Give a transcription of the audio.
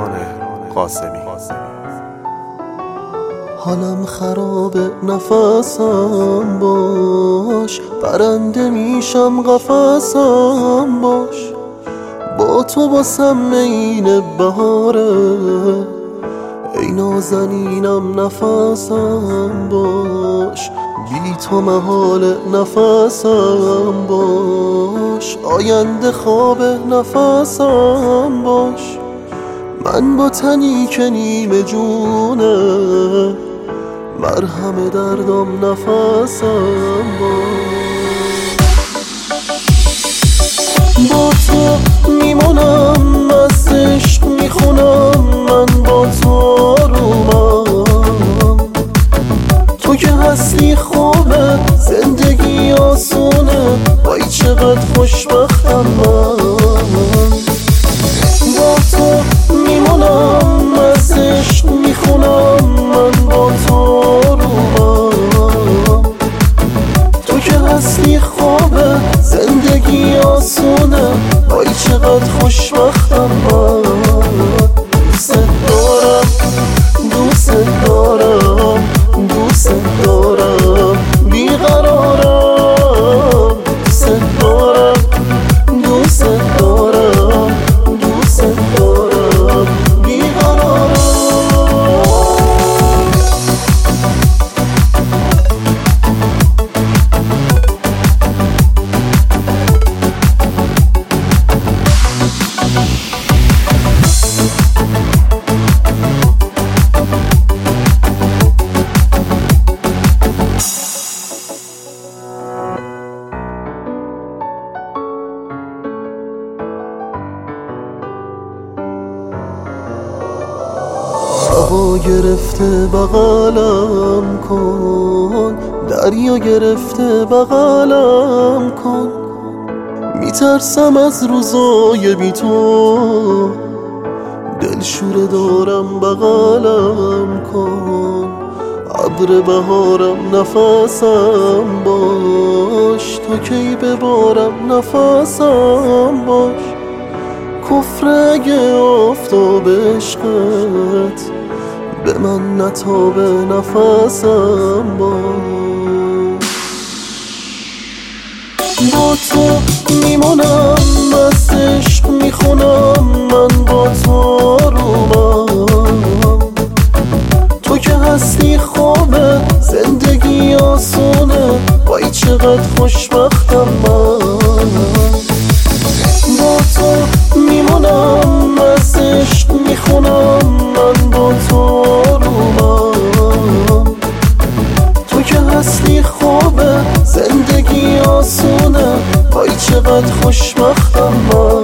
قاسمی. حالم خرابه نفسم باش، برنده میشم قفسم باش. با تو واسم عین بهاره، ای نازنینم نفسم باش. بی تو محال نفسم باش، آینده خواب نفسم باش. من با تنی که نیمه جونه، مرهم دردم نفسم باش. با تو میمونم، از عشق میخونم، من با تو آرومم. تو که هستی خوبه، زندگی آسونه، وای چقدر خوشبختم من. با تو میمونم، از عشق میخونم، من با تو آرومم. تو که هستی خوبه، زندگی آسونه، وای چقدر خوشبختم من. دوست دارم، دوست دارم، دوست دارم، بیقرارم. دوست دارم، دوست دارم، دوست دارم، بیقرارم. هوا گرفته بغلم کن، دریا گرفته بغلم کن. میترسم از روزای بی تو، دلشوره دارم بغلم کن. ابر بهارم نفسم باش، تا کی ببارم نفسم باش. کفر اگه آفتاب عشقت به من نتابه نفسم باش. با تو میمونم، از عشق میخونم، من با تو آرومم. تو که هستی خوبه، زندگی آسونه، وای چقدر خوشبختم من. با تو میمونم، از عشق میخونم، من با تو آرومم. تو که هستی خوبه، زندگی آسونه، وای چقدر خوشبختم من.